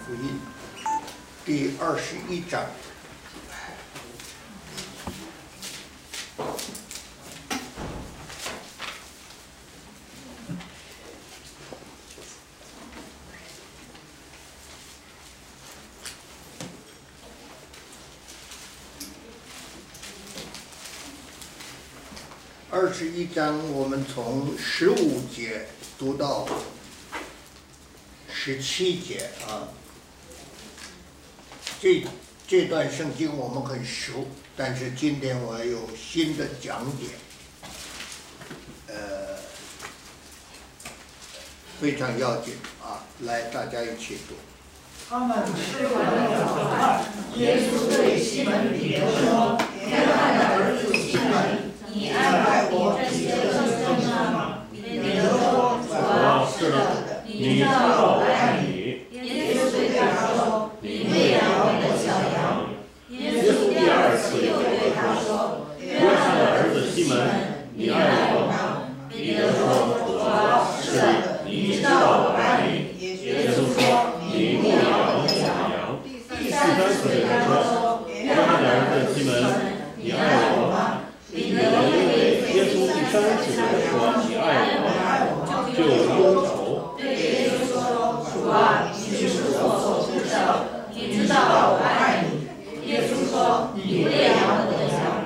福音第21章。21章，我们从15节读到17节啊。这段圣经我们很熟，但是今天我有新的讲解，非常要紧啊！来，大家一起读。 他们吃完了早饭，耶稣对西门彼得说：“约翰的儿子西门，你爱我比这些更深吗？”彼得说：“主啊，是的，你知道我爱你。”耶稣对他说：“你喂养我的小羊。”耶稣第二次又对他说：“约翰的儿子西门，你爱我吗？”彼得说：“主啊，是的，你知道我爱你。”耶稣说：“你牧养我的小羊。”第三次对他说：“约翰的儿子西门，你爱我吗？”彼得因为耶稣第三次对他说：“你爱我吗？”就忧愁，对耶稣说：“主啊，你是我所不知道的，你知道我爱你。”耶稣说：“你喂养我的小羊。”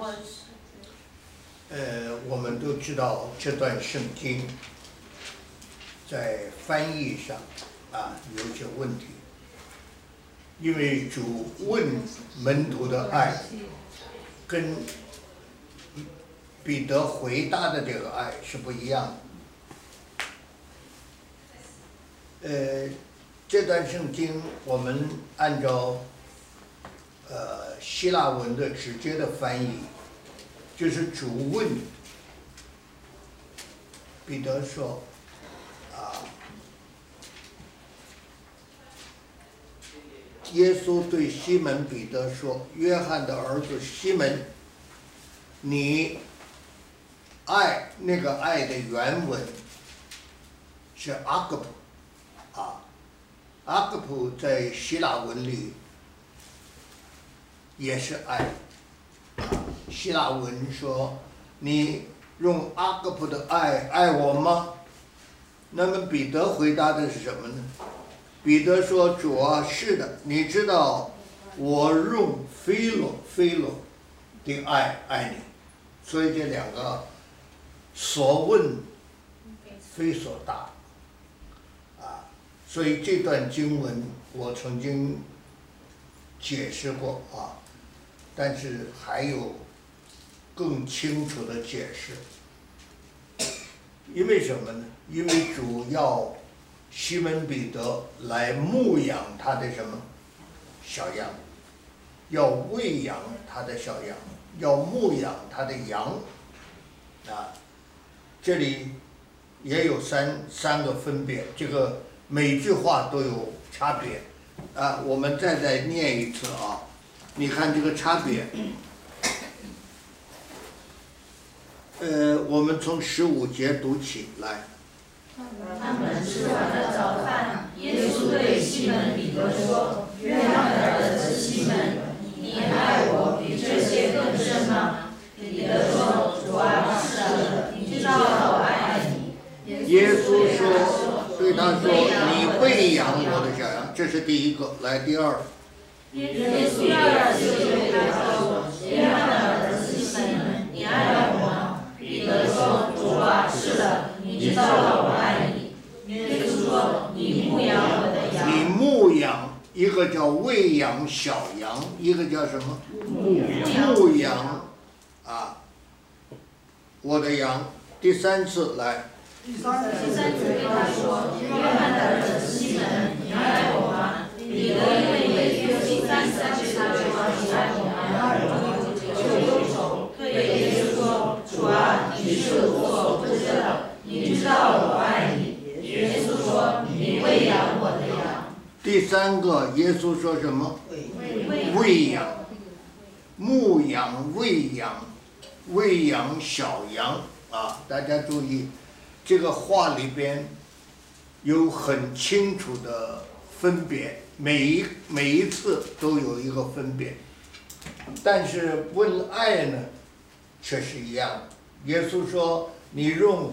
我们都知道这段圣经在翻译上有一些问题，因为主问门徒的爱跟彼得回答的这个爱是不一样的。这段圣经我们按照希腊文的直接的翻译，就是主问彼得说耶稣对西门彼得说：“约翰的儿子西门，你爱”那个爱的原文是阿格普阿格普在希腊文里也是爱希腊文说：“你用阿格普的爱我吗？”那么彼得回答的是什么呢？彼得说：“主啊，是的，你知道我用菲罗的爱你。”所以这两个所问非所答所以这段经文我曾经解释过但是还有更清楚的解释。因为什么呢？因为主要西门彼得来牧养他的什么小羊，要喂养他的小羊，要牧养他的羊这里也有三个分别，这个每句话都有差别我们再念一次你看这个差别我们从15节读起来。 他们吃完了早饭，耶稣对西门彼得说：“约翰的儿子西门，你爱我比这些更深吗？”彼得说：“主啊，是的，你知道我爱你。” 耶稣对他说：“你喂养我的小羊。”这是第一个。来，第二。 耶稣第二次对他说：“约翰的儿子西门，你爱我吗？”彼得说：“主啊，是的，你知道我爱你。”耶稣说：“你牧养我的羊。” 你牧养，一个叫喂养小羊，一个叫什么？牧养我的羊。第三次来。 第三次对他说：“约翰的儿子西门，你爱我吗？”彼得因为耶稣第三次对他说：“你爱我吗？”就忧愁，对耶稣说：“主啊，你是我所不知的，你知道我爱你。”耶稣说：“你喂养我的羊。” 第三个，耶稣说什么？喂养，牧养，喂养小羊大家注意，这个话里边有很清楚的分别每一次都有一个分别，但是问爱呢，却是一样的。耶稣说，你用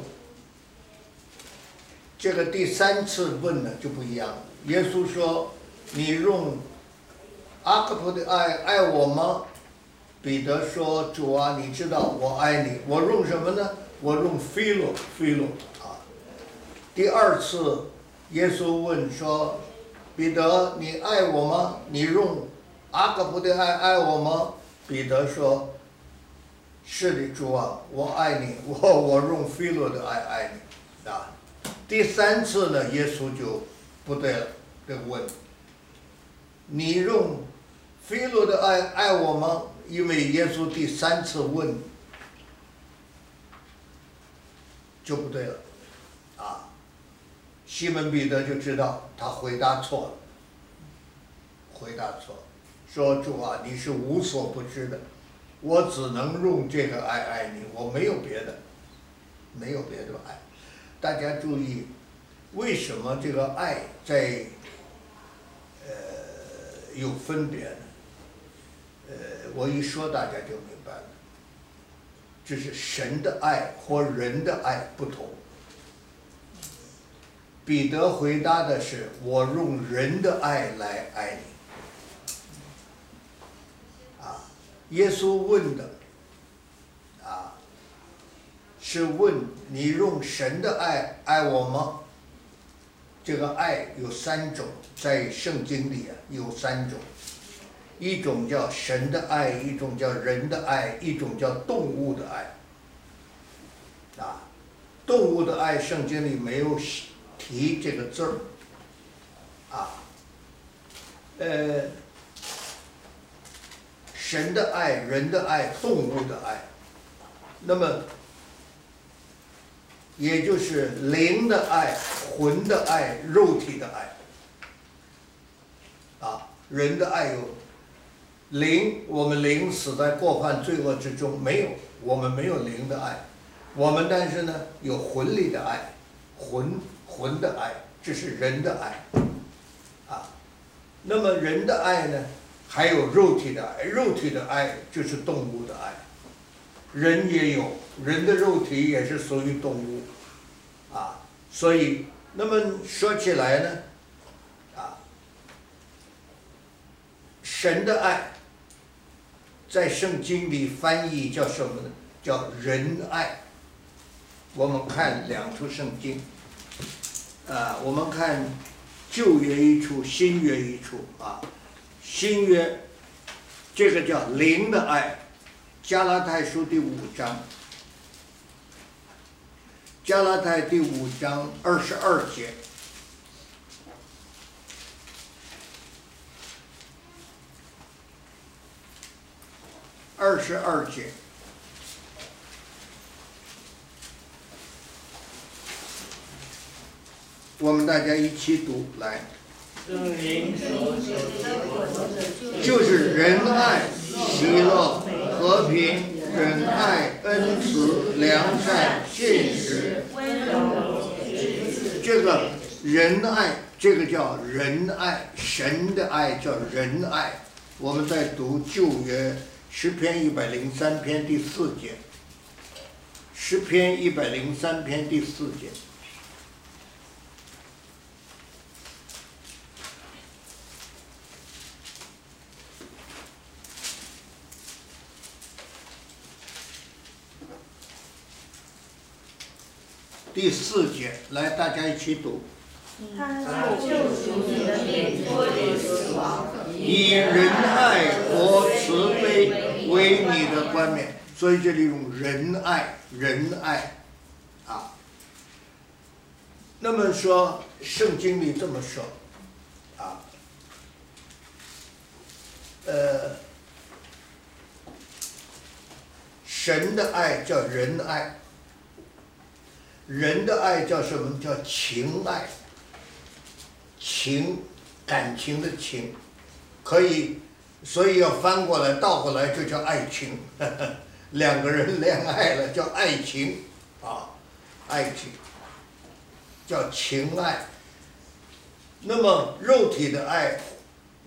这个第3次问呢就不一样了。耶稣说，你用阿格婆的爱爱我吗？彼得说，主啊，你知道我爱你。我用什么呢？我用philo啊。第2次，耶稣问说，彼得，你爱我吗？你用阿格婆的爱爱我吗？彼得说，是的，主啊，我爱你，我用philo的爱爱你啊。第3次呢，耶稣就不对了，这个问，你用philo的爱爱我吗？因为耶稣第3次问就不对了，啊，西门彼得就知道他回答错了，说主啊，你是无所不知的，我只能用这个爱爱你，我没有别的爱。大家注意，为什么这个爱在有分别呢？我一说大家就明白了，这是神的爱和人的爱不同。彼得回答的是，我用人的爱来爱你。啊，耶稣问的啊，是问你用神的爱爱我吗？这个爱有3种，在圣经里有3种，一种叫神的爱，一种叫人的爱，一种叫动物的爱。啊，动物的爱圣经里没有提这个字儿。啊，神的爱、人的爱、动物的爱，那么也就是灵的爱、魂的爱、肉体的爱。啊，人的爱有灵，我们灵死在过犯罪恶之中，我们没有灵的爱。我们但是呢有魂里的爱，魂的爱，这是人的爱。啊，那么人的爱呢，还有肉体的爱，肉体的爱就是动物的爱。人也有，人的肉体也是属于动物。啊，所以那么说起来呢，啊，神的爱在圣经里翻译叫什么呢？叫仁爱。我们看2处圣经，我们看旧约一处，新约一处。啊，新约这个叫灵的爱，加拉太书第5章。加拉太第5章22节，我们大家一起读来。就是仁爱、喜乐、和平、忍耐、恩慈、良善、信实。这个仁爱，这个叫仁爱，神的爱叫仁爱。我们在读旧约诗篇103篇第4节，诗篇103篇第4节。第4节，来，大家一起读。 他救赎你的命脱离死亡， 以仁爱和慈悲为你的冠冕。所以这里用仁爱，啊。那么说，圣经里这么说，啊，神的爱叫仁爱。人的爱叫什么？叫情爱，感情的情，可以，所以要翻过来倒过来就叫爱情。2个人恋爱了叫爱情，啊，爱情叫情爱。那么肉体的爱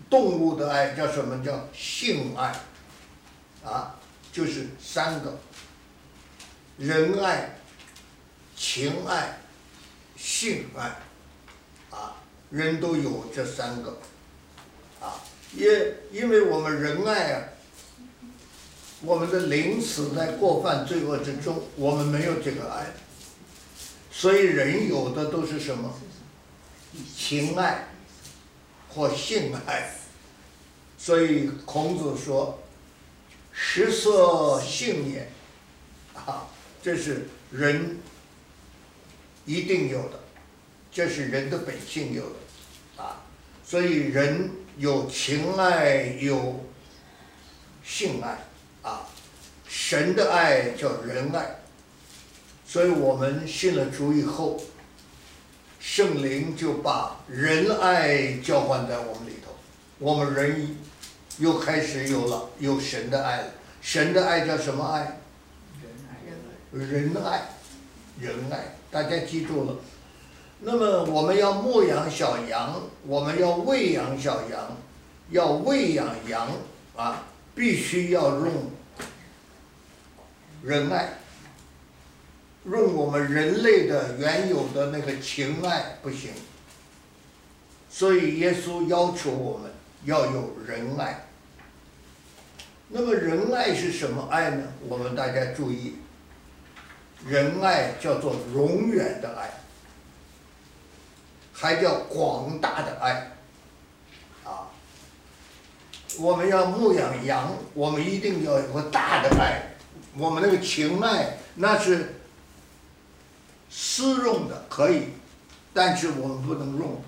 动物的爱叫什么？叫性爱，啊，就是3个：仁爱、情爱、性爱，啊，人都有这3个，啊，因为我们仁爱啊，我们的灵死在过犯罪恶之中，我们没有这个爱，所以人有的都是什么？情爱或性爱。所以孔子说：“食色性也。”啊，这是人一定有的，这是人的本性有的，啊，所以人有情爱，有性爱，啊，神的爱叫仁爱，所以我们信了主以后，圣灵就把仁爱交换在我们里头，我们人又开始有神的爱了。神的爱叫什么爱？仁爱，仁爱，大家记住了。那么我们要牧养小羊，我们要喂养小羊，要喂养羊啊，必须要用仁爱，用我们人类的原有的那个情爱不行。所以耶稣要求我们要有仁爱。那么仁爱是什么爱呢？我们大家注意，仁爱叫做永远的爱，还叫广大的爱，啊，我们要牧养羊，我们一定要有个大的爱，我们那个情爱那是私用的可以，但是我们不能用，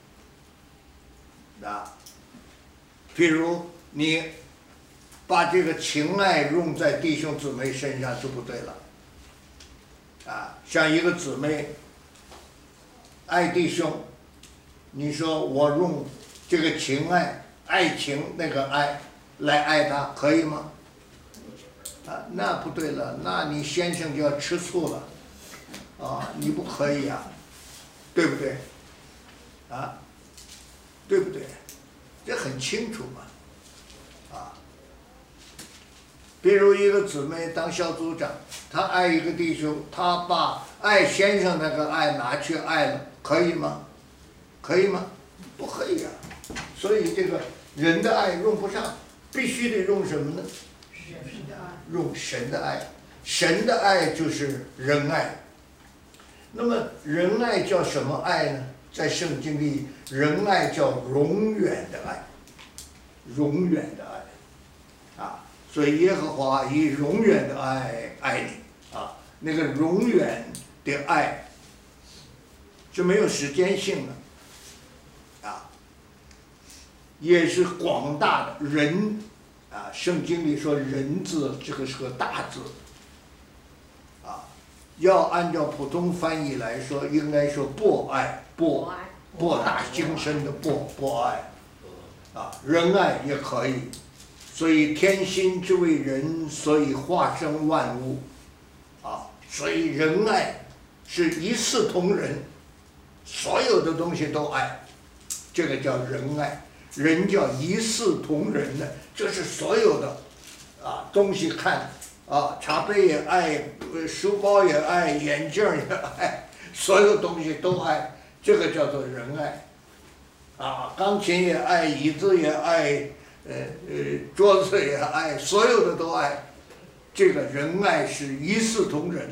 啊，比如你把这个情爱用在弟兄姊妹身上就不对了，啊，像一个姊妹爱弟兄，你说我用这个情爱、爱情那个爱来爱他，可以吗？啊，那不对了，那你先生就要吃醋了，啊，你不可以啊，对不对？啊，对不对？这很清楚嘛，啊。比如一个姊妹当小组长，她爱一个弟兄，她把爱先生那个爱拿去爱了，可以吗？可以吗？不可以啊。所以这个人的爱用不上，必须得用什么呢？用神的爱。神的爱就是仁爱。那么仁爱叫什么爱呢？在圣经里，仁爱叫永远的爱，永远的爱，啊。所以耶和华以永远的爱爱你，啊，那个永远的爱是没有时间性的，啊，也是广大的人，啊，圣经里说人字这个是个大字，啊，要按照普通翻译来说，应该说博爱，博大精深的博爱，啊，仁爱也可以。所以天心之为人，所以化生万物，啊，所以仁爱是一视同仁，所有的东西都爱，这个叫仁爱。人叫一视同仁的，这是所有的啊东西看啊，茶杯也爱，书包也爱，眼镜也爱，所有东西都爱，这个叫做仁爱。啊，钢琴也爱，椅子也爱。桌子也爱，所有的都爱，这个仁爱是一视同仁。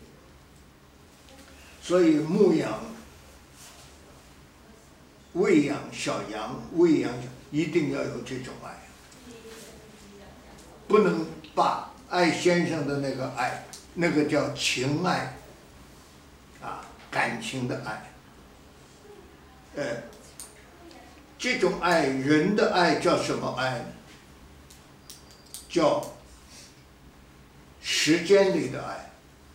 所以牧养、喂养小羊，一定要有这种爱，不能把爱先生的那个爱，那个叫情爱，啊，感情的爱，这种爱，人的爱叫什么爱呢？叫时间里的爱。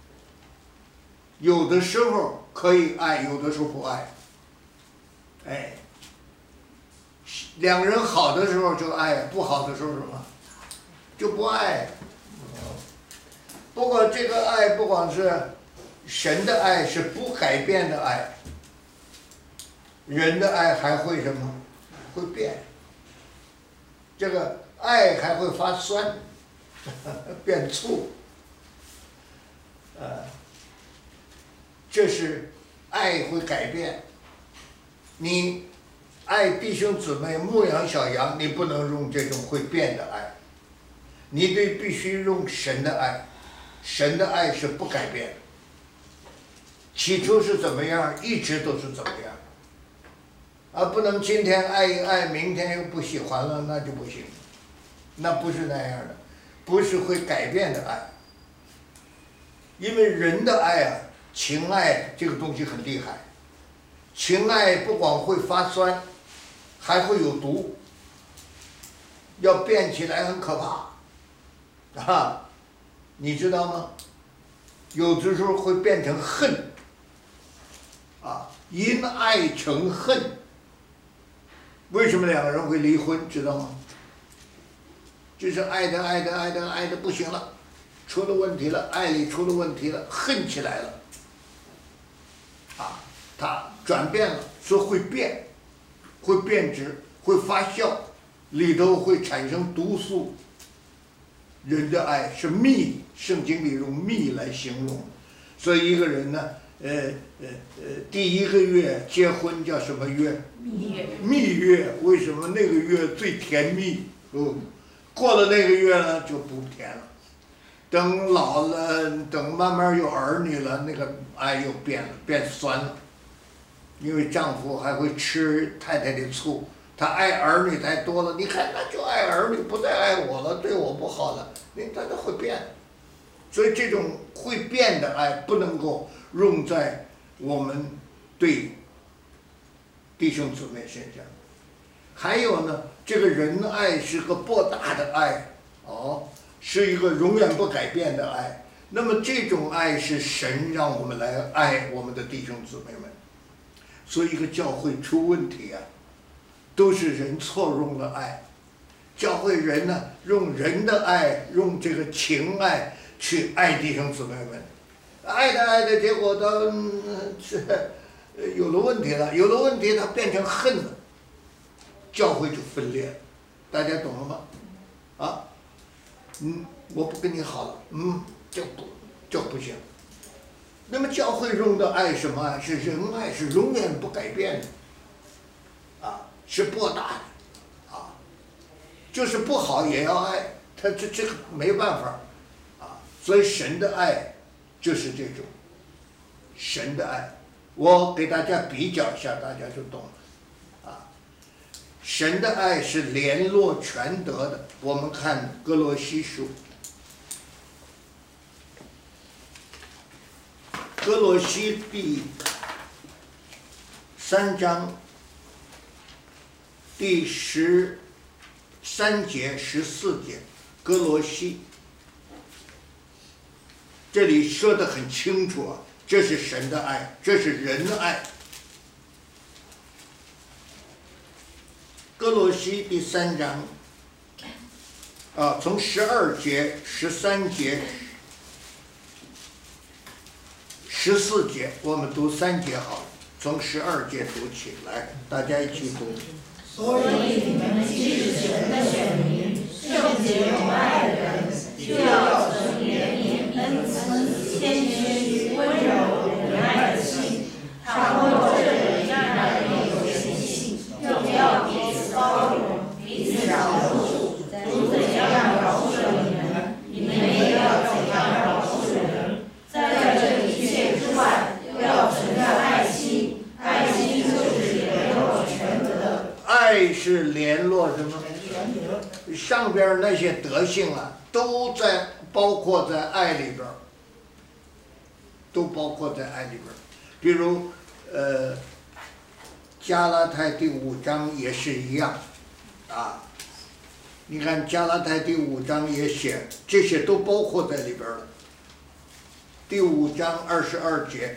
有的时候可以爱，有的时候不爱。哎，两个人好的时候就爱，不好的时候什么就不爱。不过这个爱不光是神的爱，是不改变的爱。人的爱还会什么？会变， 这个爱还会发酸，变醋，这是爱会改变。你爱弟兄姊妹、牧养小羊，你不能用这种会变的爱，你必须用神的爱，神的爱是不改变的。起初是怎么样，一直都是怎么样，而不能今天爱一爱，明天又不喜欢了，那就不行，那不是那样的，不是会改变的爱。因为人的爱啊，情爱这个东西很厉害，情爱不光会发酸，还会有毒，要变起来很可怕，啊，你知道吗？有的时候会变成恨，啊，因爱成恨。为什么两个人会离婚？知道吗？就是爱的不行了，出了问题了，爱里出了问题了，恨起来了，啊，他转变了，说会变，会变质，会发酵，里头会产生毒素。人的爱是蜜，圣经里用蜜来形容，所以一个人呢，第一个月结婚叫什么月？蜜月。为什么那个月最甜蜜？过了那个月呢就不甜了。等老了，等慢慢有儿女了，那个爱又变了，变酸了。因为丈夫还会吃太太的醋，他爱儿女太多了，你看他就爱儿女，不再爱我了，对我不好了，他都会变。所以这种会变的爱不能够用在我们对弟兄姊妹身上。还有呢，这个仁爱是个博大的爱，是一个永远不改变的爱。那么这种爱是神让我们来爱我们的弟兄姊妹们。所以一个教会出问题啊，都是人错用了爱。教会人呢，用人的爱，用这个情爱去爱弟兄姊妹们，爱的结果都有了问题了，有了问题它变成恨了，教会就分裂了，大家懂了吗？啊，我不跟你好了，就不行。那么教会中的爱什么爱？是仁爱，是永远不改变的，是博大的，就是不好也要爱，他这个没办法，所以神的爱就是这种，神的爱，我给大家比较一下，大家就懂了，神的爱是联络全德的。我们看哥罗西书。哥罗西第3章第13节、14节，哥罗西这里说得很清楚啊，这是神的爱，这是人的爱。哥罗西第3章从12节、13节、14节，我们读3节好了，从12节读起来，大家一起读。 所以你们既是神的选民，圣洁有爱的人，就要存怜悯、恩慈、谦虚、温柔、忍耐的心，常过这人让人有怜惜，又不要彼此包容，彼此饶恕。主怎样饶恕了你们，你们也要怎样饶恕人。在这一切之外，要存着爱心，爱心就是联络全德。 爱是联络什么？上边那些德性啊，都包括在爱里边，都包括在爱里边。比如加拉太第5章也是一样，你看加拉太第5章也写，这些都包括在里边了。第5章22节，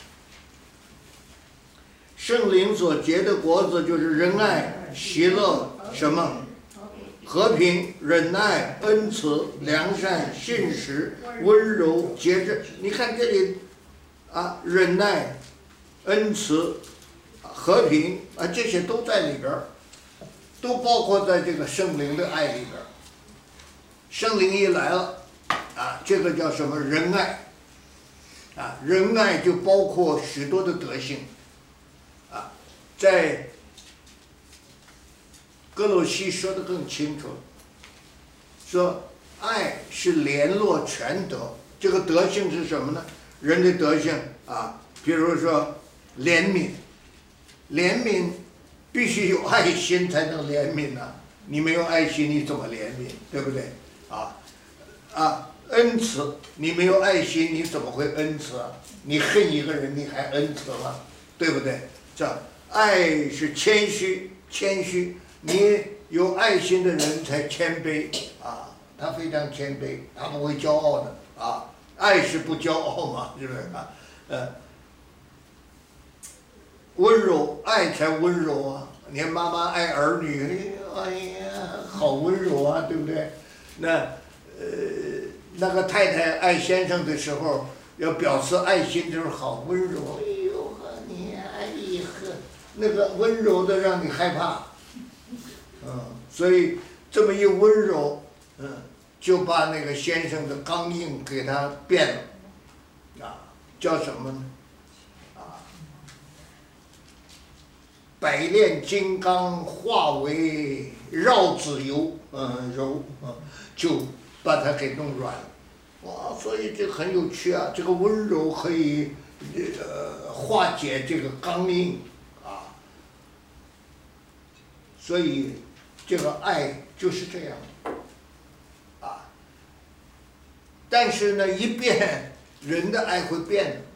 圣灵所结的果子就是仁爱、喜乐、什么？和平、忍耐、恩慈、良善、信实、温柔、节制。你看这里忍耐、恩慈、和平这些都在里边。 都包括在这个圣灵的爱里边。圣灵一来了，啊，这个叫什么仁爱？啊，仁爱就包括许多的德性。啊，在哥罗西说得更清楚，说爱是联络全德。这个德性是什么呢？人的德性啊，比如说怜悯，怜悯必须有爱心才能怜悯呐、你没有爱心你怎么怜悯，对不对？恩慈，你没有爱心你怎么会恩慈啊？你恨一个人你还恩慈吗？对不对？这爱是谦虚，你有爱心的人才谦卑啊，他非常谦卑，他不会骄傲的啊。爱是不骄傲嘛，是不是啊？温柔，爱才温柔啊！你看妈妈爱儿女，哎呀，好温柔啊，对不对？那个太太爱先生的时候，要表示爱心就是好温柔。哎呦呵，你哎呀呵，那个温柔的让你害怕。所以这么一温柔，就把那个先生的刚硬给他变了，啊，叫什么呢？百炼金刚化为绕子油，柔，就把它给弄软了。哇，所以这很有趣啊！这个温柔可以化解这个刚硬啊。所以这个爱就是这样啊。但是呢，一变，人的爱会变的，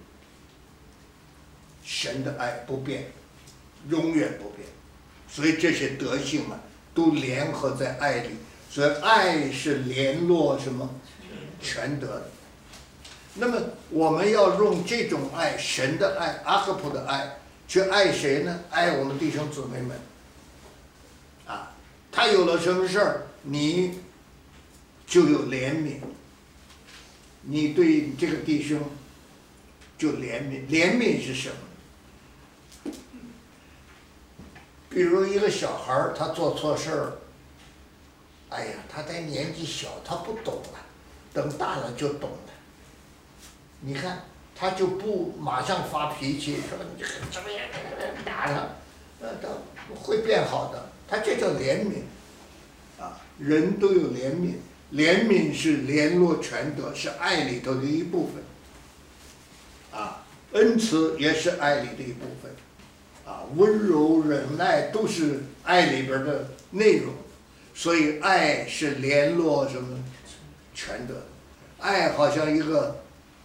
神的爱不变。永远不变，所以这些德性嘛，都联合在爱里，所以爱是联络什么？全德的。那么我们要用这种爱，神的爱，阿格普的爱，去爱谁呢？爱我们弟兄姊妹们。啊，他有了什么事儿，你就有怜悯，你对这个弟兄就怜悯。怜悯是什么？比如一个小孩儿，他做错事儿，哎呀，他在年纪小，他不懂啊，等大了就懂了。你看，他就不马上发脾气，说你怎么样打他，他会变好的。他这叫怜悯，啊，人都有怜悯，怜悯是联络全德，是爱里头的一部分，啊，恩慈也是爱里的一部分。温柔忍耐都是爱里边的内容，所以爱是联络什么全德。爱好像一个，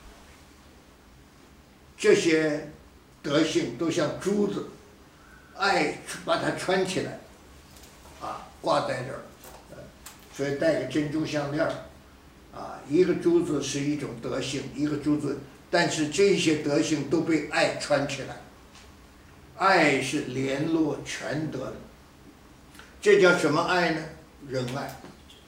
这些德性都像珠子，爱把它穿起来，挂在这儿，所以戴个珍珠项链一个珠子是一种德性，一个珠子，但是这些德性都被爱穿起来。爱是联络全德的，这叫什么爱呢？仁爱。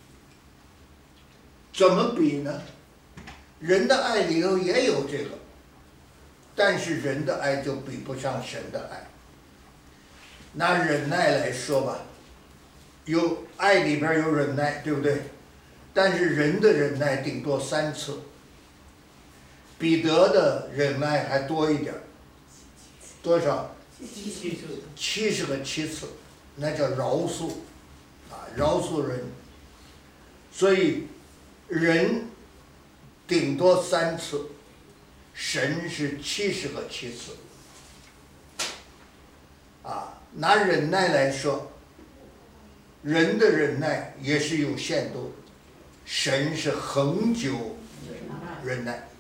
怎么比呢？人的爱里头也有这个，但是人的爱就比不上神的爱。拿忍耐来说吧，有爱里边有忍耐，对不对？但是人的忍耐顶多3次，彼得的忍耐还多一点，多少？70个7次，那叫饶恕，饶恕人。所以人顶多3次，神是70个7次。拿忍耐来说，人的忍耐也是有限度的，神是恒久忍耐。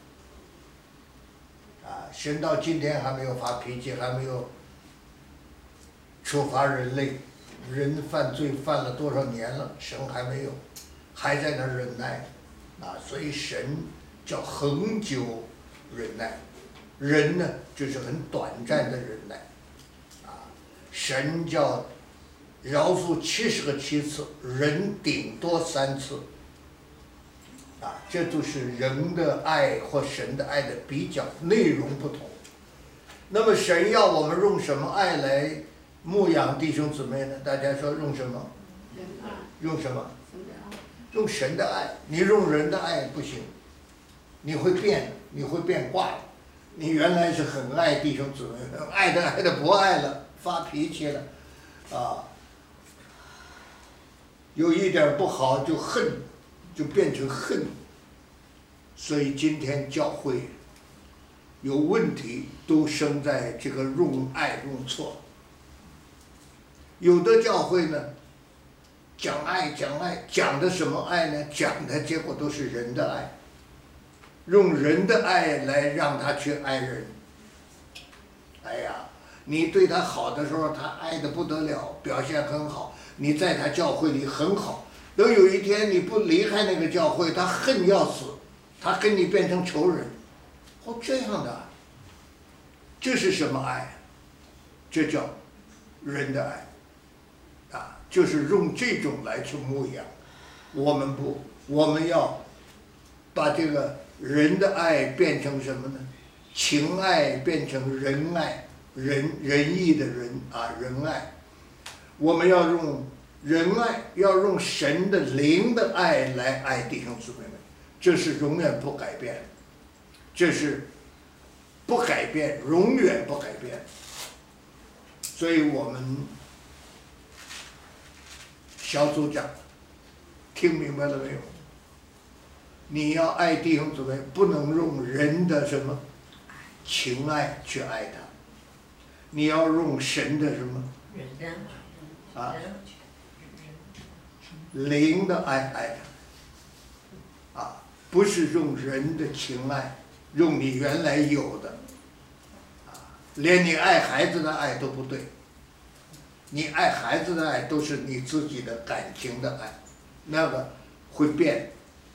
神到今天还没有发脾气，还没有处罚人类，人犯罪犯了多少年了，神还没有，还在那忍耐，所以神叫恒久忍耐，人呢就是很短暂的忍耐，神叫饶恕70个7次，人顶多3次，这就是人的爱或神的爱的比较，内容不同。那么神要我们用什么爱来牧养弟兄姊妹呢？大家说用什么？用什么？用神的爱。你用人的爱不行，你会变，你会变卦的。你原来是很爱弟兄姊妹，爱的不爱了，发脾气了，有一点不好就恨，就变成恨。所以今天教会有问题，都生在这个用爱用错。有的教会呢，讲爱，讲的什么爱呢？讲的结果都是人的爱，用人的爱来让他去爱人。哎呀，你对他好的时候，他爱得不得了，表现很好，你在他教会里很好。等有一天你不离开那个教会，他恨要死，他跟你变成仇人。这样的，这是什么爱？这叫人的爱。就是用这种来去牧养。我们不，我们要把这个人的爱变成什么呢？情爱变成仁爱，仁义的仁仁爱。我们要用仁爱，要用神的灵的爱来爱弟兄姊妹们，这是永远不改变的，这是不改变，永远不改变。所以我们小组长听明白了没有？你要爱弟兄姊妹，不能用人的什么情爱去爱他，你要用神的什么灵的爱爱他，不是用人的情爱，用你原来有的，连你爱孩子的爱都不对。你爱孩子的爱都是你自己的感情的爱，那个会变。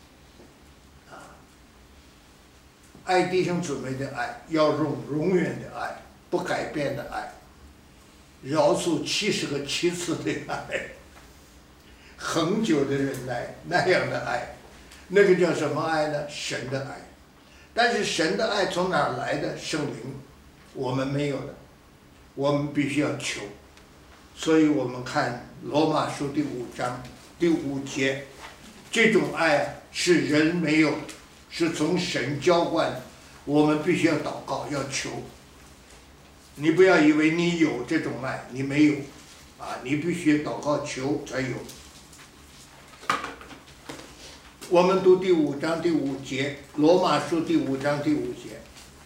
爱弟兄姊妹的爱要用永远的爱，不改变的爱，饶恕70个7次的爱，恒久的忍耐，那样的爱，那个叫什么爱呢？神的爱。但是神的爱从哪儿来的？圣灵，我们没有的，我们必须要求。所以我们看罗马书第5章第5节，这种爱是人没有，是从神浇灌，我们必须要祷告，要求。你不要以为你有这种爱，你没有，你必须祷告求才有。我们读第5章第5节，罗马书第5章第5节。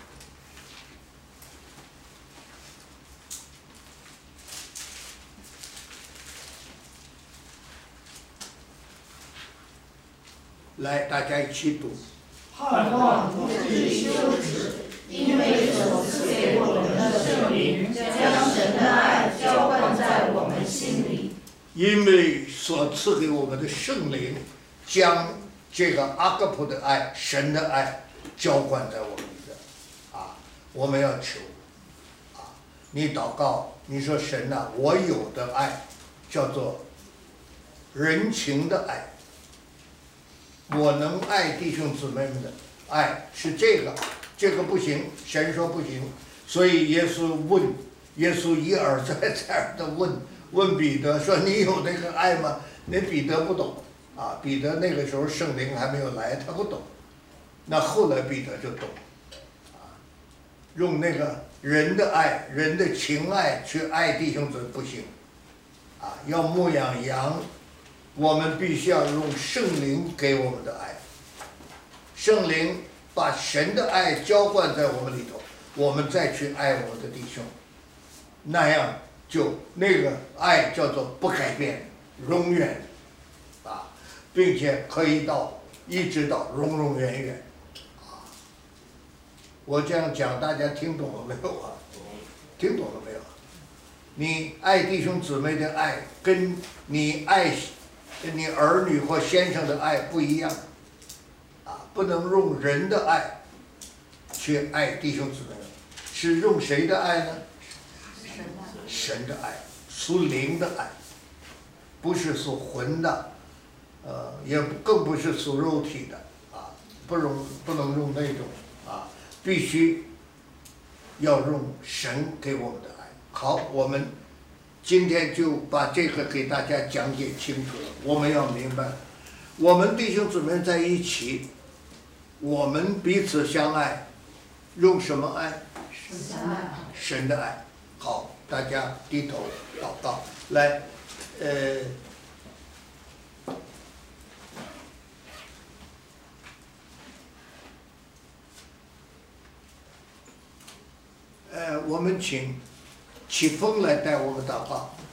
来，大家一起读。 盼望不致羞耻，因为所赐给我们的圣灵，将神的爱浇灌在我们心里。 因为所赐给我们的圣灵，将这个阿格普的爱、神的爱浇灌在我们里边。我们要求，你祷告，你说神呐，我有的爱叫做人情的爱。我能爱弟兄姊妹们的爱是这个不行，神说不行，所以耶稣一而再再而的问彼得说：“你有那个爱吗？”那彼得不懂彼得那个时候圣灵还没有来，他不懂。那后来彼得就懂，用那个人的爱、人的情爱去爱弟兄姊妹不行，要牧养羊。我们必须要用圣灵给我们的爱，圣灵把神的爱浇灌在我们里头，我们再去爱我们的弟兄，那样就那个爱叫做不改变，永远，并且可以一直到永永远远。我这样讲，大家听懂了没有啊？听懂了没有？你爱弟兄姊妹的爱，跟你爱你儿女或先生的爱不一样，不能用人的爱去爱弟兄姊妹，是用谁的爱呢？神的爱，属灵的爱，不是属魂的，也更不是属肉体的，不能用那种，必须要用神给我们的爱。好，我们今天就把这个给大家讲解清楚了。我们要明白，我们弟兄姊妹在一起，我们彼此相爱，用什么爱？神的爱。好，大家低头祷告，来，我们请启峰来带我们祷告。